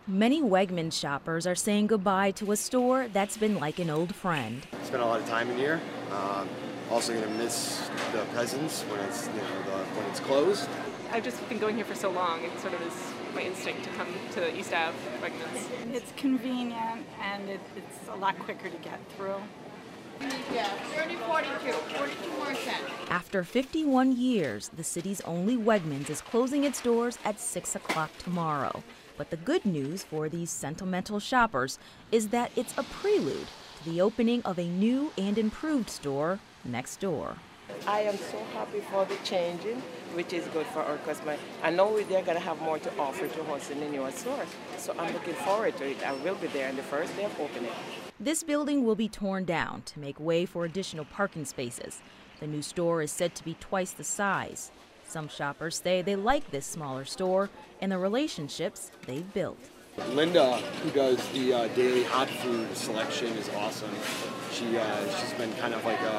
Many Wegmans shoppers are saying goodbye to a store that's been like an old friend. Spent a lot of time in here. Also going to miss the presents when it's when it's closed. I've just been going here for so long. It sort of is my instinct to come to East Ave Wegmans. It's convenient and it's a lot quicker to get through. Yeah, 42 more cents. After 51 years, the city's only Wegmans is closing its doors at 6 o'clock tomorrow. But the good news for these sentimental shoppers is that it's a prelude to the opening of a new and improved store next door. I am so happy for the changing, which is good for our customer. I know they're going to have more to offer to us in the newer store, so I'm looking forward to it. I will be there on the first day of opening. This building will be torn down to make way for additional parking spaces. The new store is said to be twice the size. Some shoppers say they like this smaller store and the relationships they've built. Linda, who does the daily hot food selection, is awesome. She's been kind of like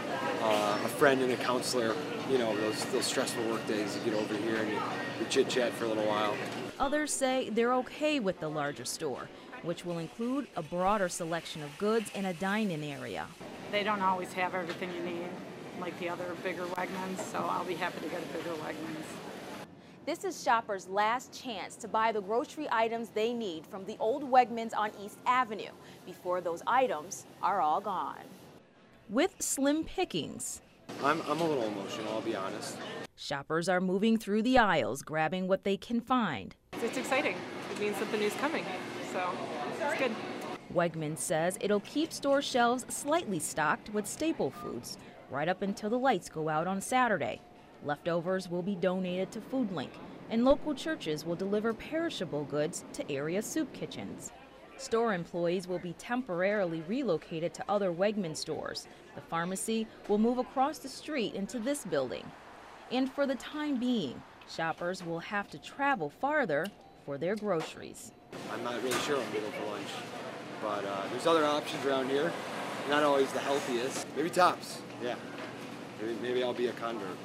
a friend and a counselor. You know, those stressful work days, you get over here and you chit chat for a little while. Others say they're okay with the larger store, which will include a broader selection of goods and a dine-in area. They don't always have everything you need, like the other bigger Wegmans, so I'll be happy to get a bigger Wegmans. This is shoppers' last chance to buy the grocery items they need from the old Wegmans on East Avenue before those items are all gone. With slim pickings, I'm a little emotional, I'll be honest. shoppers are moving through the aisles, grabbing what they can find. It's exciting. It means something new's coming, so it's good. Wegmans says it'll keep store shelves slightly stocked with staple foods right up until the lights go out on Saturday. Leftovers will be donated to FoodLink, and local churches will deliver perishable goods to area soup kitchens. Store employees will be temporarily relocated to other Wegmans stores. The pharmacy will move across the street into this building. And for the time being, shoppers will have to travel farther for their groceries. I'm not really sure I'm going to go for lunch, but there's other options around here. Not always the healthiest. Maybe Tops, yeah. Maybe I'll be a convert.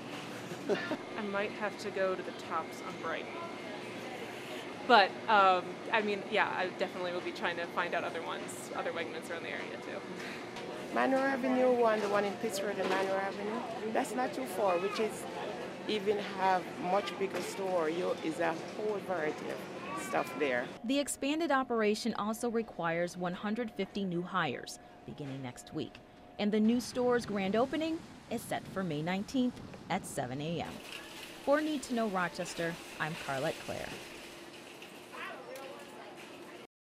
I might have to go to the Tops on Brighton. But, I mean, yeah, I definitely will be trying to find out other ones, other Wegmans around the area too. Manor Avenue one, the one in Pittsburgh, the Manor Avenue, that's not too far, which is even have much bigger store. Is a whole variety of stuff there. The expanded operation also requires 150 new hires beginning next week. And the new store's grand opening is set for May 19th at 7 a.m. For Need to Know Rochester, I'm Carlette Clare.